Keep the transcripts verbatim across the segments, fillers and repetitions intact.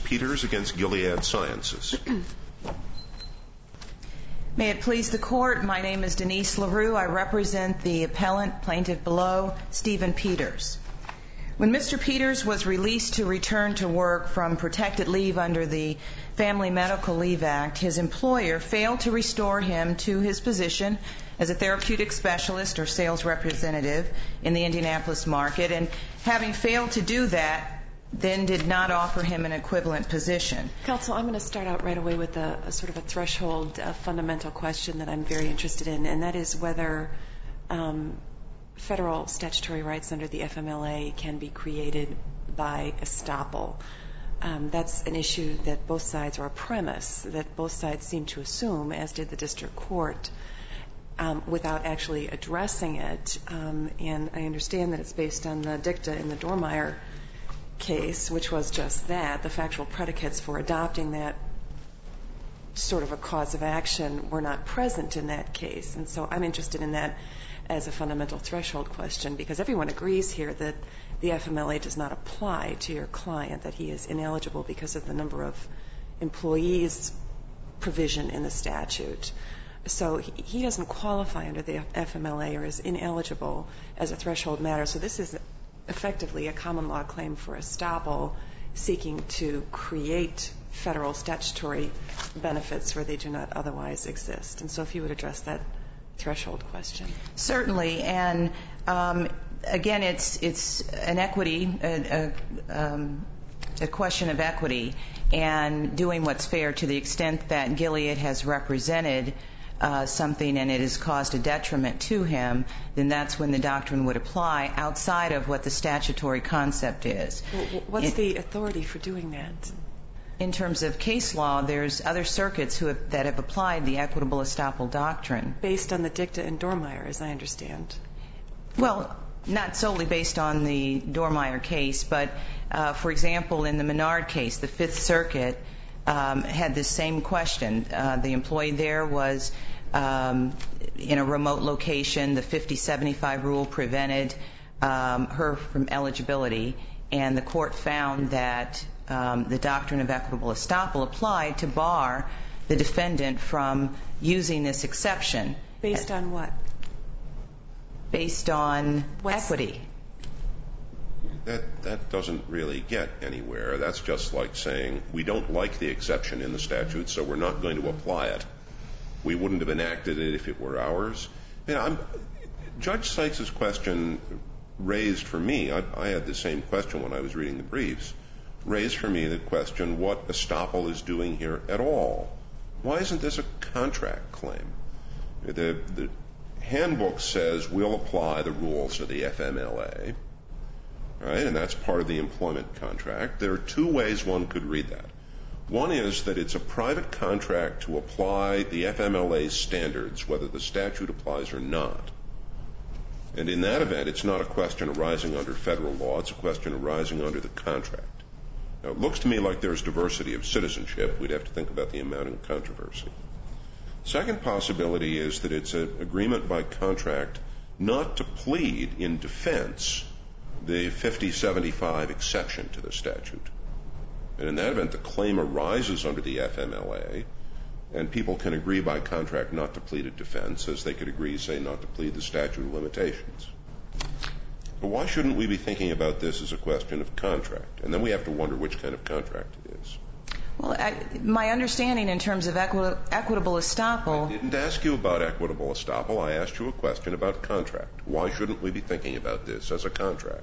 Peters against Gilead Sciences. May it please the Court, my name is Denise LaRue. I represent the appellant plaintiff below, Stephen Peters. When Mister Peters was released to return to work from protected leave under the Family Medical Leave Act, his employer failed to restore him to his position as a therapeutic specialist or sales representative in the Indianapolis market, and having failed to do that, then did not offer him an equivalent position. Counsel, I'm going to start out right away with a, a sort of a threshold, a fundamental question that I'm very interested in, and that is whether um, federal statutory rights under the F M L A can be created by estoppel. Um, that's an issue that both sides, or a premise that both sides seem to assume, as did the district court, um, without actually addressing it. Um, and I understand that it's based on the dicta in the Dormeyer case, which was just that. The factual predicates for adopting that sort of a cause of action were not present in that case. And so I'm interested in that as a fundamental threshold question, because everyone agrees here that the F M L A does not apply to your client, that he is ineligible because of the number of employees provision in the statute. So he, he doesn't qualify under the F M L A or is ineligible as a threshold matter. So this is effectively a common law claim for estoppel, seeking to create federal statutory benefits where they do not otherwise exist. And so if you would address that threshold question. Certainly. And um, again, it's it's an equity, a, a, um, a question of equity and doing what's fair to the extent that Gilead has represented Uh, something and it has caused a detriment to him, then that's when the doctrine would apply outside of what the statutory concept is. Well, what's in, the authority for doing that? In terms of case law, there's other circuits who have, that have applied the equitable estoppel doctrine. Based on the dicta in Dormeyer, as I understand. Well, not solely based on the Dormeyer case, but uh, for example, in the Menard case, the Fifth Circuit Um, had this same question. Uh, the employee there was um, in a remote location. The fifty seventy-five rule prevented um, her from eligibility, and the court found that um, the doctrine of equitable estoppel applied to bar the defendant from using this exception. Based on what? Based on What's equity. That, that doesn't really get anywhere. That's just like saying we don't like the exception in the statute, so we're not going to apply it. We wouldn't have enacted it if it were ours. You know, I'm, Judge Sykes' question raised for me, I, I had the same question when I was reading the briefs, raised for me the question what estoppel is doing here at all. Why isn't this a contract claim? The, the handbook says we'll apply the rules of the F M L A. Right, and that's part of the employment contract. There are two ways one could read that. One is that it's a private contract to apply the F M L A standards, whether the statute applies or not. And in that event, it's not a question arising under federal law. It's a question arising under the contract. Now, it looks to me like there's diversity of citizenship. We'd have to think about the amount of controversy. Second possibility is that it's an agreement by contract not to plead in defense the fifty seventy-five exception to the statute. And in that event, the claim arises under the F M L A, and people can agree by contract not to plead a defense, as they could agree, say, not to plead the statute of limitations. But why shouldn't we be thinking about this as a question of contract? And then we have to wonder which kind of contract it is. Well, I, my understanding in terms of equi- equitable estoppel... I didn't ask you about equitable estoppel. I asked you a question about contract. Why shouldn't we be thinking about this as a contract?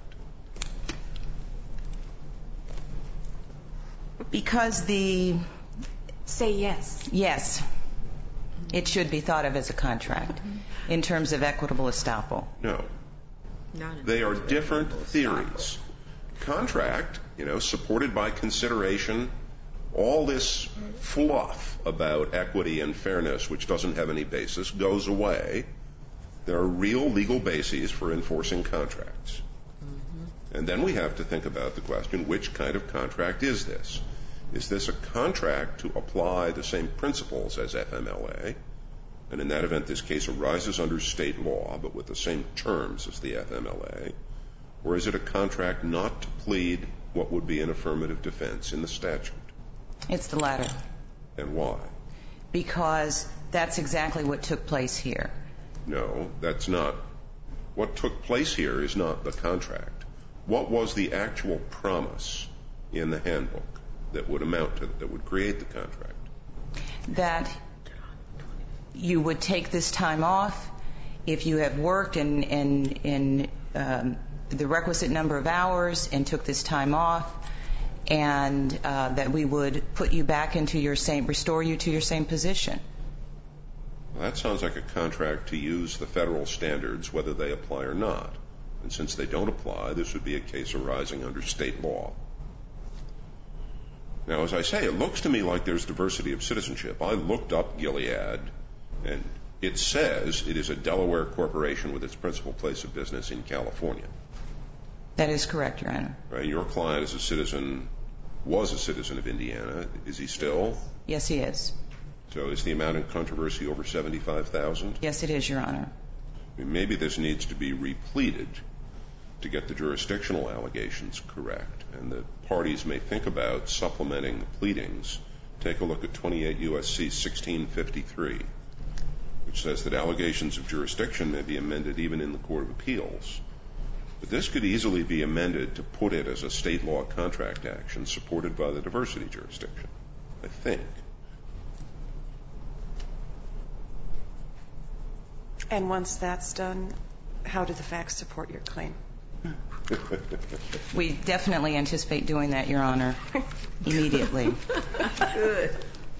Because the... Say yes. Yes. It should be thought of as a contract in terms of equitable estoppel. No. They are different theories. Contract, you know, supported by consideration, all this fluff about equity and fairness, which doesn't have any basis, goes away. There are real legal bases for enforcing contracts. Mm-hmm. And then we have to think about the question, which kind of contract is this? Is this a contract to apply the same principles as F M L A? And in that event, this case arises under state law, but with the same terms as the F M L A. Or is it a contract not to plead what would be an affirmative defense in the statute? It's the latter. And why? Because that's exactly what took place here. No, that's not. What took place here is not the contract. What was the actual promise in the handbook that would amount to, that would create the contract? That you would take this time off if you have worked in, in, in um, the requisite number of hours and took this time off, and uh, that we would put you back into your same, restore you to your same position. Well, that sounds like a contract to use the federal standards, whether they apply or not. And since they don't apply, this would be a case arising under state law. Now, as I say, it looks to me like there's diversity of citizenship. I looked up Gilead, and it says it is a Delaware corporation with its principal place of business in California. That is correct, Your Honor. Right, your client is a citizen, was a citizen of Indiana. Is he still? Yes, he is. So is the amount in controversy over seventy-five thousand dollars? Yes, it is, Your Honor. I mean, maybe this needs to be repleted to get the jurisdictional allegations correct. And the parties may think about supplementing the pleadings. Take a look at twenty-eight U S C sixteen fifty-three, which says that allegations of jurisdiction may be amended even in the Court of Appeals. But this could easily be amended to put it as a state law contract action supported by the diversity jurisdiction, I think. And once that's done, how do the facts support your claim? We definitely anticipate doing that, Your Honor, immediately. Good.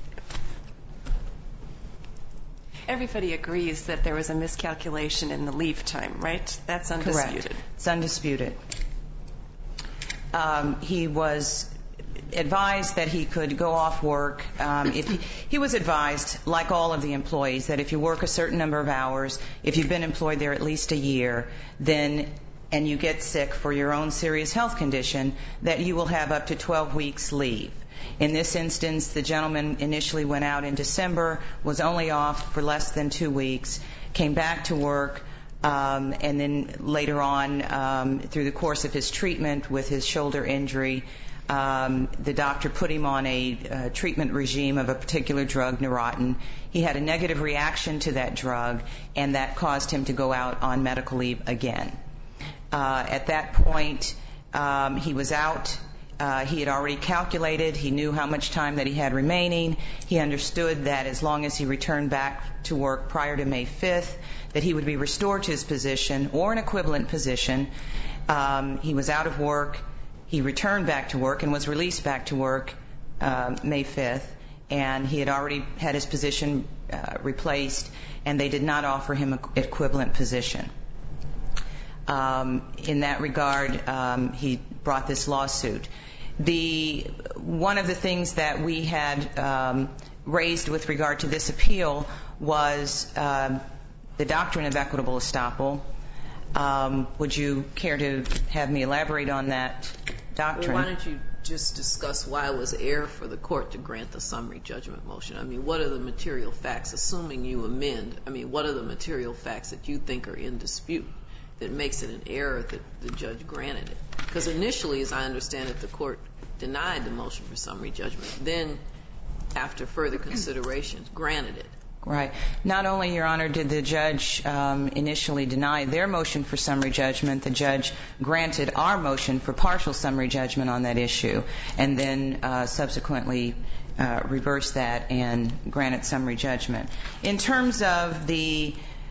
Everybody agrees that there was a miscalculation in the leave time, right? That's undisputed. Correct. It's undisputed. Um, he was advised that he could go off work. Um, if he, he was advised, like all of the employees, that if you work a certain number of hours, if you've been employed there at least a year, then and you get sick for your own serious health condition, that you will have up to twelve weeks leave. In this instance, the gentleman initially went out in December, was only off for less than two weeks, came back to work, um, and then later on, um, through the course of his treatment with his shoulder injury, um, the doctor put him on a uh, treatment regime of a particular drug, Neurontin. He had a negative reaction to that drug, and that caused him to go out on medical leave again. Uh, at that point, um, he was out. Uh, he had already calculated. He knew how much time that he had remaining. He understood that as long as he returned back to work prior to May fifth, that he would be restored to his position or an equivalent position. Um, he was out of work. He returned back to work and was released back to work uh, May fifth, and he had already had his position uh, replaced, and they did not offer him an equivalent position. Um, in that regard, um, he brought this lawsuit. The one of the things that we had um, raised with regard to this appeal was uh, the doctrine of equitable estoppel. Um, would you care to have me elaborate on that doctrine? Well, why don't you just discuss why it was error for the court to grant the summary judgment motion? I mean, what are the material facts, assuming you amend? I mean, what are the material facts that you think are in dispute that makes it an error that the judge granted it? Because initially, as I understand it, the court denied the motion for summary judgment. Then, after further considerations, granted it. Right. Not only, Your Honor, did the judge um, initially deny their motion for summary judgment, the judge granted our motion for partial summary judgment on that issue, and then uh, subsequently uh, reversed that and granted summary judgment. In terms of the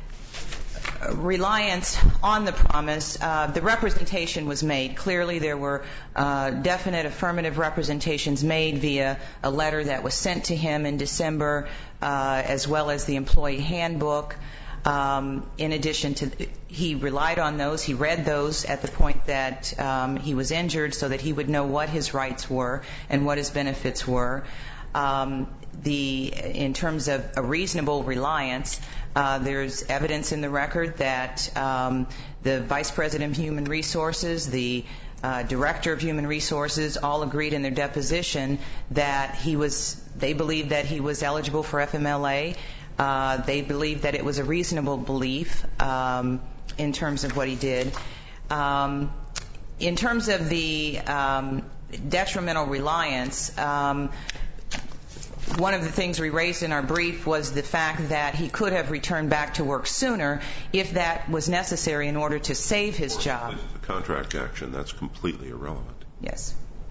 reliance on the promise, uh, the representation was made. Clearly, there were uh, definite affirmative representations made via a letter that was sent to him in December, uh, as well as the employee handbook. Um, in addition to, he relied on those. He read those at the point that um, he was injured so that he would know what his rights were and what his benefits were. Um, the, in terms of a reasonable reliance, uh, there's evidence in the record that um, the Vice President of Human Resources, the uh, Director of Human Resources, all agreed in their deposition that he was, they believed that he was eligible for F M L A. Uh, they believed that it was a reasonable belief um, in terms of what he did. Um, in terms of the um, detrimental reliance, um, one of the things we raised in our brief was the fact that he could have returned back to work sooner if that was necessary in order to save his job. This is a contract action. That's completely irrelevant. Yes.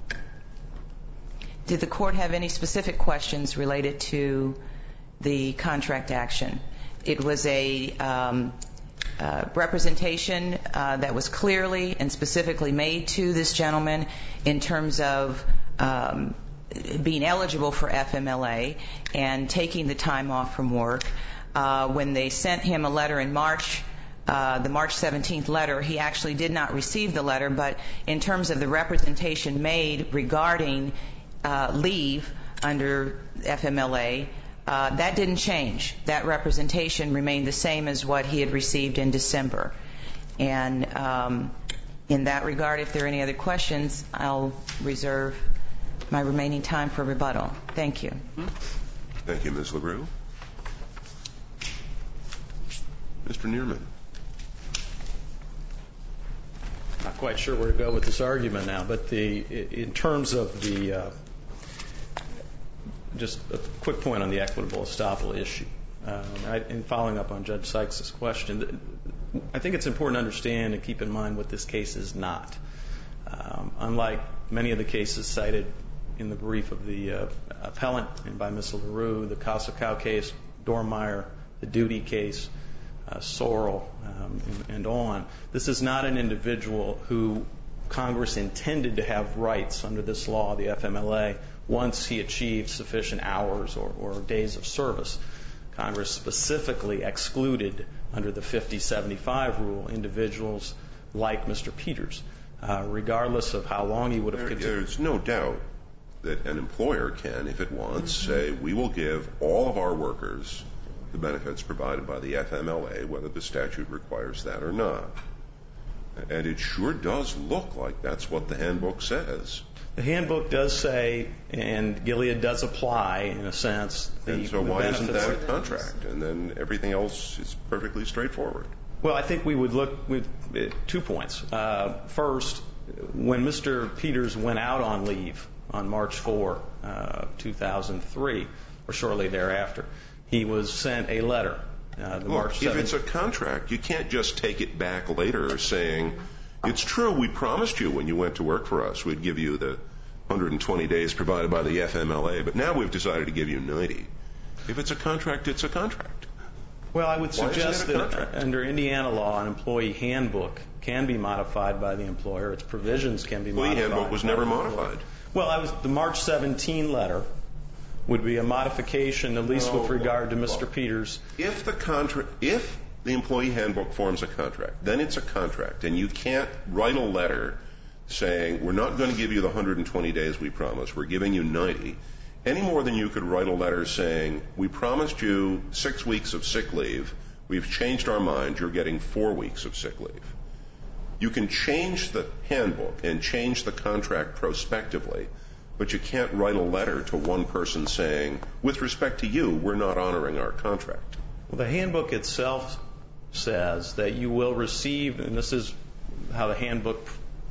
Did the court have any specific questions related to the contract action? It was a um, uh, representation uh, that was clearly and specifically made to this gentleman in terms of um, being eligible for F M L A and taking the time off from work. Uh, when they sent him a letter in March, uh, the March seventeenth letter, he actually did not receive the letter, but in terms of the representation made regarding uh, leave under F M L A, uh, that didn't change. That representation remained the same as what he had received in December. And um, in that regard, if there are any other questions, I'll reserve my remaining time for rebuttal. Thank you. Thank you, Miz LaRue. Mister Neerman. Not quite sure where to go with this argument now, but the in terms of the uh, just a quick point on the equitable estoppel issue. Um, I, in following up on Judge Sykes' question, I think it's important to understand and keep in mind what this case is not. Um, unlike many of the cases cited in the brief of the uh, appellant and by Miz LaRue, the Casa case, Dormeyer, the Duty case, uh, Sorrell, um, and, and on. This is not an individual who Congress intended to have rights under this law, the F M L A, once he achieved sufficient hours or, or days of service. Congress specifically excluded under the fifty seventy-five rule individuals like Mister Peters, uh, regardless of how long he would have there, continued. There's no doubt that an employer can, if it wants, mm-hmm. say, we will give all of our workers the benefits provided by the F M L A, whether the statute requires that or not. And it sure does look like that's what the handbook says. The handbook does say, and Gilead does apply, in a sense, the And so the why isn't benefits. that a contract? And then everything else is perfectly straightforward. Well, I think we would look with uh, two points. Uh, first, when Mister Peters went out on leave on March fourth, uh, two thousand three, or shortly thereafter, he was sent a letter. Uh, the Look, March if seventh. it's a contract, you can't just take it back later saying, it's true, we promised you when you went to work for us we'd give you the one hundred twenty days provided by the F M L A, but now we've decided to give you ninety. If it's a contract, it's a contract. Well, I would Why suggest isn't it a that contract? under Indiana law, an employee handbook can be modified by the employer. Its provisions can be Employee modified. handbook was by never the employer. modified. Well, I was, the March seventeenth letter would be a modification, at least No, with regard to Mister well, Peters. If the contract, if the employee handbook forms a contract, then it's a contract, and you can't write a letter saying we're not going to give you the one hundred twenty days we promised, we're giving you ninety, any more than you could write a letter saying we promised you six weeks of sick leave, we've changed our mind, you're getting four weeks of sick leave. You can change the handbook and change the contract prospectively, but you can't write a letter to one person saying, with respect to you, we're not honoring our contract. Well, the handbook itself says that you will receive, and this is how the handbook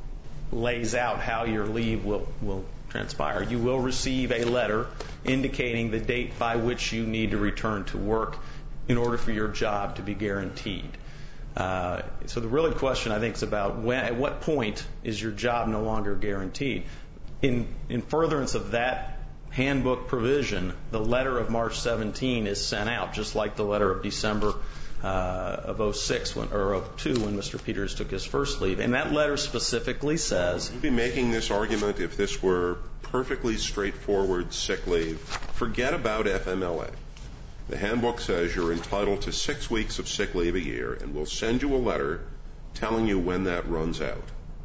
lays out how your leave will, will transpire. You will receive a letter indicating the date by which you need to return to work in order for your job to be guaranteed. Uh, so the real question, I think, is about when, at what point is your job no longer guaranteed? In, in furtherance of that handbook provision, the letter of March seventeenth is sent out, just like the letter of December uh, of oh six when, or of two when Mister Peters took his first leave. And that letter specifically says... You'd be making this argument if this were perfectly straightforward sick leave. Forget about F M L A. The handbook says you're entitled to six weeks of sick leave a year, and we'll send you a letter telling you when that runs out.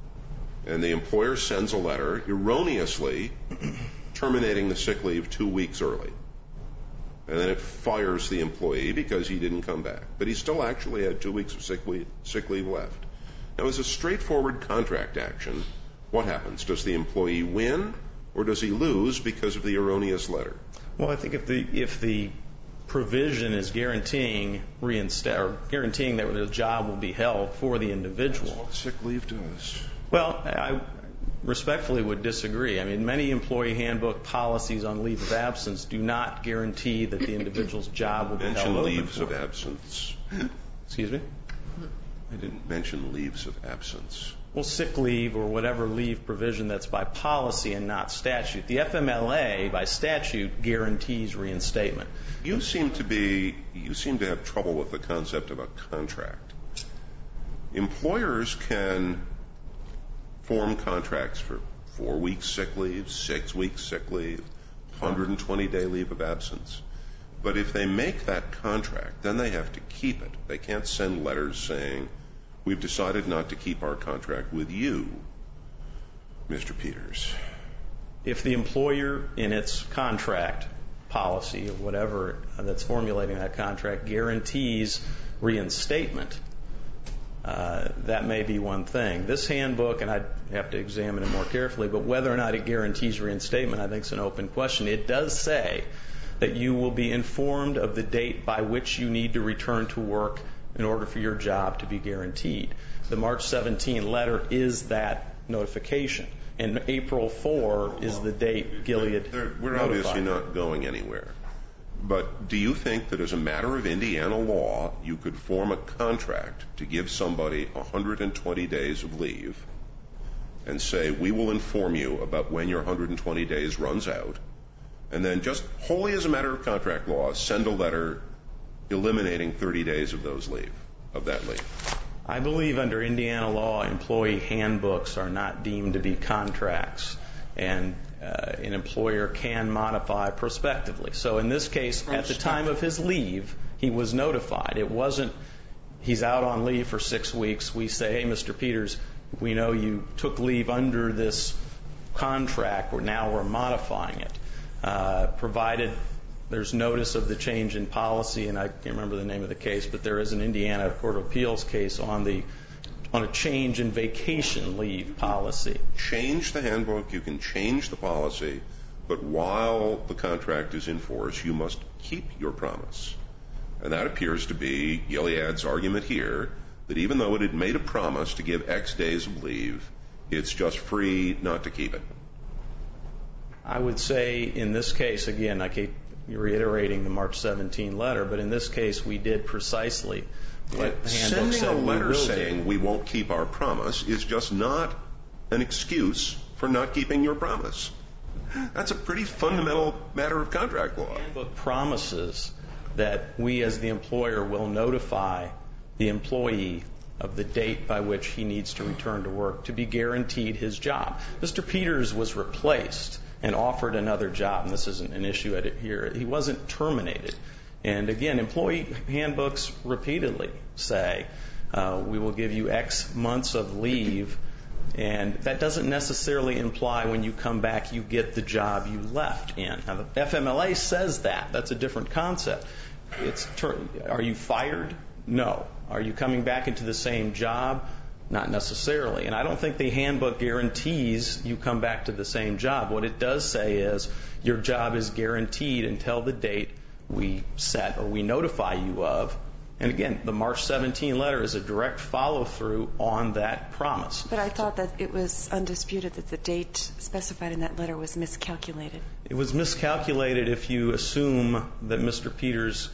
And the employer sends a letter erroneously terminating the sick leave two weeks early. And then it fires the employee because he didn't come back. But he still actually had two weeks of sick leave, sick leave left. Now, as a straightforward contract action, what happens? Does the employee win or does he lose because of the erroneous letter? Well, I think if the if the provision is guaranteeing reinsta- or guaranteeing that the job will be held for the individual. That's what sick leave does. Well, I, respectfully would disagree. I mean, many employee handbook policies on leave of absence do not guarantee that the individual's job will be held open. Mention leaves of absence. Excuse me? I didn't mention leaves of absence. Well, sick leave or whatever leave provision that's by policy and not statute. The F M L A, by statute, guarantees reinstatement. You seem to be, you seem to have trouble with the concept of a contract. Employers can form contracts for four weeks sick leave, six weeks sick leave, one hundred twenty day leave of absence. But if they make that contract, then they have to keep it. They can't send letters saying, we've decided not to keep our contract with you, Mister Peters. If the employer in its contract policy or whatever that's formulating that contract guarantees reinstatement, uh, that may be one thing. This handbook, and I'd have to examine it more carefully, but whether or not it guarantees reinstatement I think is an open question. It does say that you will be informed of the date by which you need to return to work in order for your job to be guaranteed. The March seventeenth letter is that notification, and April fourth is the date Gilead notified. We're obviously not going anywhere. But do you think that as a matter of Indiana law, you could form a contract to give somebody one hundred twenty days of leave and say, we will inform you about when your one hundred twenty days runs out, and then just wholly as a matter of contract law, send a letter eliminating thirty days of those leave, of that leave? I believe under Indiana law, employee handbooks are not deemed to be contracts, and uh, an employer can modify prospectively. So in this case, at the time of his leave, he was notified. It wasn't he's out on leave for six weeks. We say, hey, Mister Peters, we know you took leave under this contract. We're now we're modifying it, uh, provided there's notice of the change in policy, and I can't remember the name of the case, but there is an Indiana Court of Appeals case on the on a change in vacation leave policy. Change the handbook, you can change the policy, but while the contract is in force, you must keep your promise. And that appears to be Gilead's argument here, that even though it had made a promise to give X days of leave, it's just free not to keep it. I would say in this case, again, I keep reiterating the March seventeenth letter, but in this case we did precisely what the handbook said we will do. Sending a letter saying we won't keep our promise is just not an excuse for not keeping your promise. That's a pretty fundamental matter of contract law. The handbook promises that we as the employer will notify the employee of the date by which he needs to return to work to be guaranteed his job. Mister Peters was replaced and offered another job, and this isn't an issue at it here. He wasn't terminated. And again, employee handbooks repeatedly say, uh, we will give you X months of leave, and that doesn't necessarily imply when you come back you get the job you left in. Now, the F M L A says that. That's a different concept. It's ter- are you fired? No. Are you coming back into the same job? Not necessarily. And I don't think the handbook guarantees you come back to the same job. What it does say is your job is guaranteed until the date we set or we notify you of. And again, the March seventeenth letter is a direct follow-through on that promise. But I thought that it was undisputed that the date specified in that letter was miscalculated. It was miscalculated if you assume that Mister Peters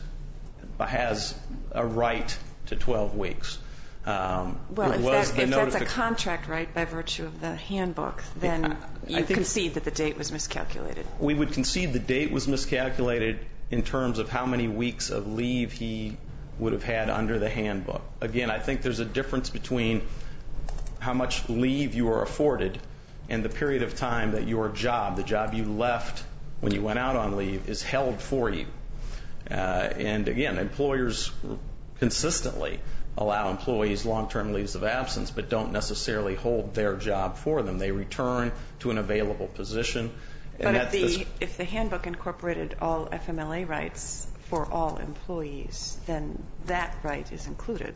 has a right to twelve weeks. Um, well, if, that, if that's a contract right by virtue of the handbook, then I, you I concede that the date was miscalculated. We would concede the date was miscalculated in terms of how many weeks of leave he would have had under the handbook. Again, I think there's a difference between how much leave you are afforded and the period of time that your job, the job you left when you went out on leave, is held for you. Uh, and again, employers consistently allow employees long-term leaves of absence but don't necessarily hold their job for them. They return to an available position. But if the, if the handbook incorporated all F M L A rights for all employees, then that right is included.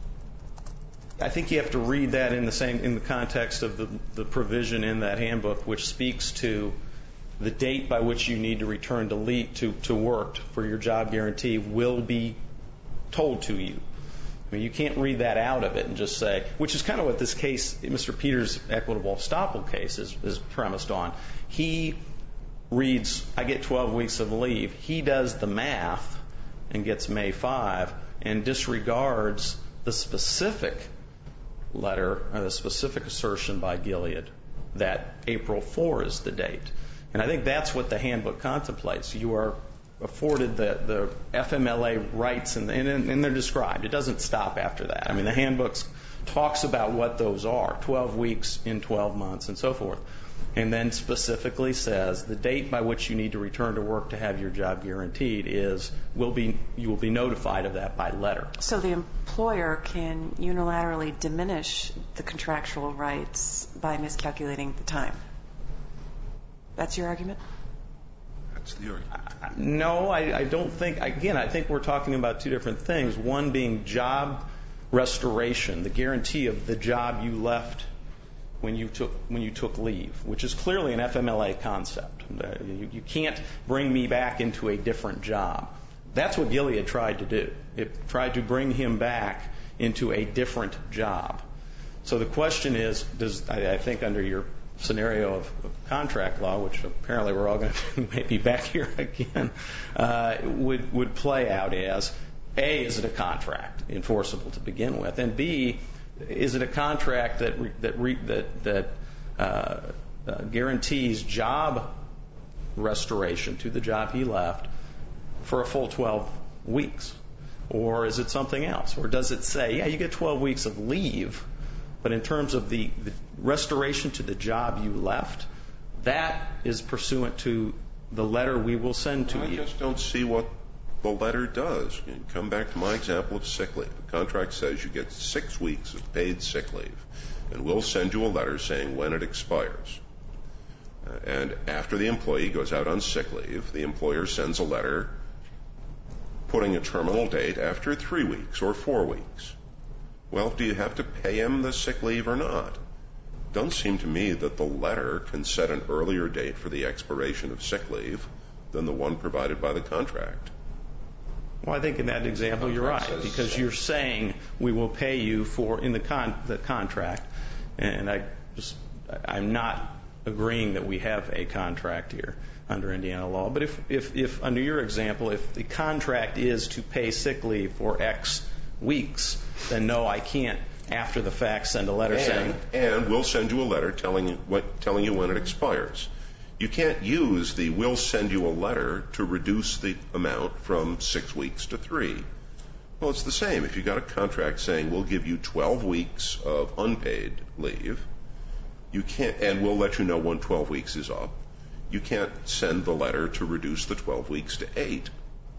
I think you have to read that in the same in the context of the, the provision in that handbook, which speaks to the date by which you need to return to leave, to, to work for your job guarantee will be told to you. I I mean, you can't read that out of it and just say, which is kind of what this case, Mister Peters' equitable estoppel case, is, is premised on. He reads, I get twelve weeks of leave. He does the math and gets May fifth and disregards the specific letter, or the specific assertion by Gilead that April fourth is the date. And I think that's what the handbook contemplates. You are afforded the, the F M L A rights, and, and, and they're described. It doesn't stop after that. I mean, the handbook talks about what those are, twelve weeks in twelve months and so forth, and then specifically says the date by which you need to return to work to have your job guaranteed is, will be, you will be notified of that by letter. So the employer can unilaterally diminish the contractual rights by miscalculating the time. That's your argument? That's the argument. No, I, I don't think, again, I think we're talking about two different things. One being job restoration, the guarantee of the job you left when you took when you took leave, which is clearly an F M L A concept. You, you can't bring me back into a different job. That's what Gilead tried to do. It tried to bring him back into a different job. So the question is, does I, I think under your scenario of, of contract law, which apparently we're all going to maybe back here again, uh, would would play out as, A, is it a contract enforceable to begin with, and B, is it a contract that re, that re, that that uh, uh, guarantees job restoration to the job he left for a full twelve weeks, or is it something else, or does it say, yeah, you get twelve weeks of leave, but in terms of the, the restoration to the job you left, that is pursuant to the letter we will send to I you. I just don't see what the letter does. You come back to my example of sick leave. The contract says you get six weeks of paid sick leave, and we'll send you a letter saying when it expires. Uh, and after the employee goes out on sick leave, the employer sends a letter putting a terminal date after three weeks or four weeks. Well, do you have to pay him the sick leave or not? It doesn't seem to me that the letter can set an earlier date for the expiration of sick leave than the one provided by the contract. Well, I think in that example you're right, because you're saying we will pay you for in the con the contract, and I just I'm not agreeing that we have a contract here under Indiana law. But if if if under your example, if the contract is to pay sick leave for X weeks, then no, I can't after the fact send a letter and, saying and we'll send you a letter telling you what telling you when it expires. You can't use the we'll send you a letter to reduce the amount from six weeks to three. Well, it's the same. If you got a contract saying we'll give you twelve weeks of unpaid leave, you can't, and we'll let you know when twelve weeks is up, you can't send the letter to reduce the twelve weeks to eight.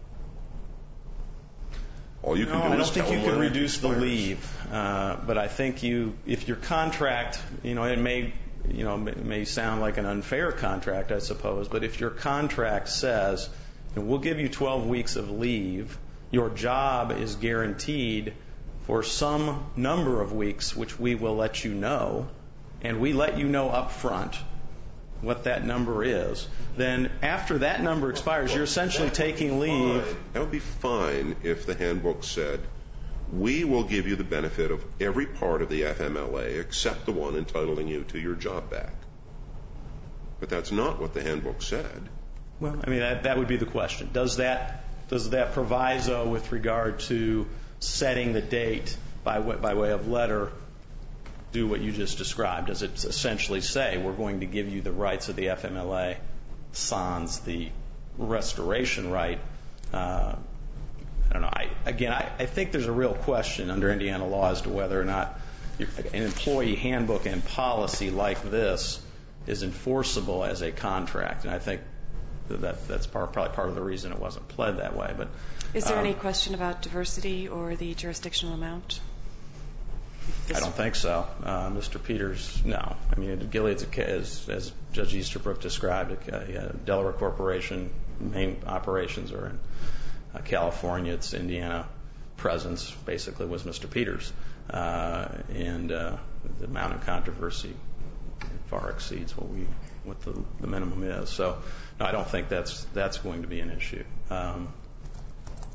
All you can no, do I don't is think tell you them can when it reduce the expires. leave, uh, but I think you, if your contract, you know, it may, you know, may, may sound like an unfair contract, I suppose, but if your contract says, you know, we'll give you twelve weeks of leave, your job is guaranteed for some number of weeks, which we will let you know, and we let you know up front what that number is, then after that number expires, you're essentially taking leave. That would be fine if the handbook said, we will give you the benefit of every part of the F M L A except the one entitling you to your job back. But that's not what the handbook said. Well, I mean, that, that would be the question. Does that, does that proviso with regard to setting the date by, by way of letter do what you just described? Does it essentially say we're going to give you the rights of the F M L A, sans the restoration right? Uh, I don't know. I, again, I, I think there's a real question under Indiana law as to whether or not an employee handbook and policy like this is enforceable as a contract. And I think that that's part, probably part of the reason it wasn't pled that way. But is there um, any question about diversity or the jurisdictional amount? I don't think so. Uh, Mister Peters, no. I mean, Gilead's, as, as Judge Easterbrook described, a, a Delaware Corporation, main operations are in uh, California. Its Indiana presence basically was Mister Peters. Uh, and uh, the amount of controversy far exceeds what we what the, the minimum is. So, no, I don't think that's that's going to be an issue. Um,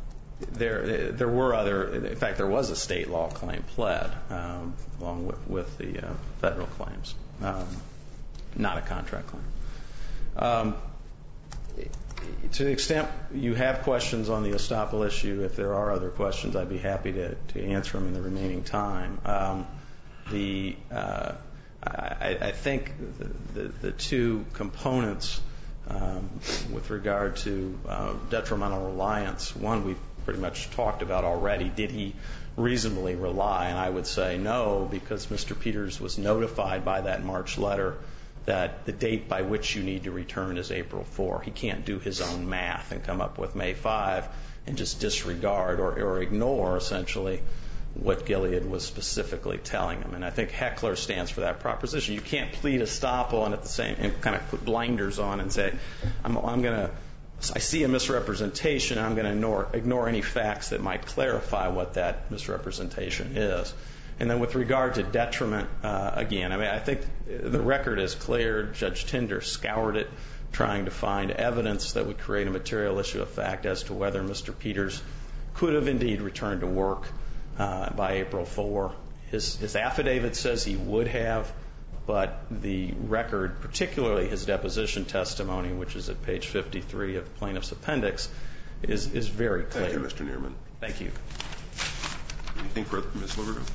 there there were other, in fact, there was a state law claim pled um, along with, with the uh, federal claims, um, not a contract claim. Um, to the extent you have questions on the estoppel issue, if there are other questions, I'd be happy to, to answer them in the remaining time. Um, the uh, I, I think the, the, the two components um, with regard to uh, detrimental reliance, one we've pretty much talked about already. Did he reasonably rely? And I would say no, because Mister Peters was notified by that March letter that the date by which you need to return is April fourth. He can't do his own math and come up with May fifth and just disregard or, or ignore, essentially, what Gilead was specifically telling him. And I think Heckler stands for that proposition. You can't plead estoppel and at the same and kind of put blinders on and say, I'm, I'm going to, I see a misrepresentation, I'm going to ignore, ignore any facts that might clarify what that misrepresentation is. And then with regard to detriment, uh, again, I mean, I think the record is clear. Judge Tinder scoured it, trying to find evidence that would create a material issue of fact as to whether Mister Peters could have indeed returned to work uh, by April fourth. His, his affidavit says he would have, but the record, particularly his deposition testimony, which is at page fifty-three of the plaintiff's appendix, is, is very clear. Thank you, Mister Nierman. Thank you. Anything further, Miz Liberto?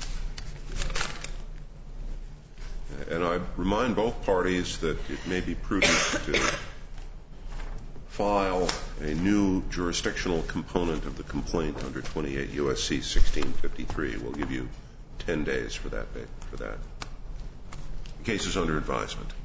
And I remind both parties that it may be prudent to file a new jurisdictional component of the complaint under twenty-eight U S C sixteen fifty-three. We'll give you ten days for that. For that. The case is under advisement.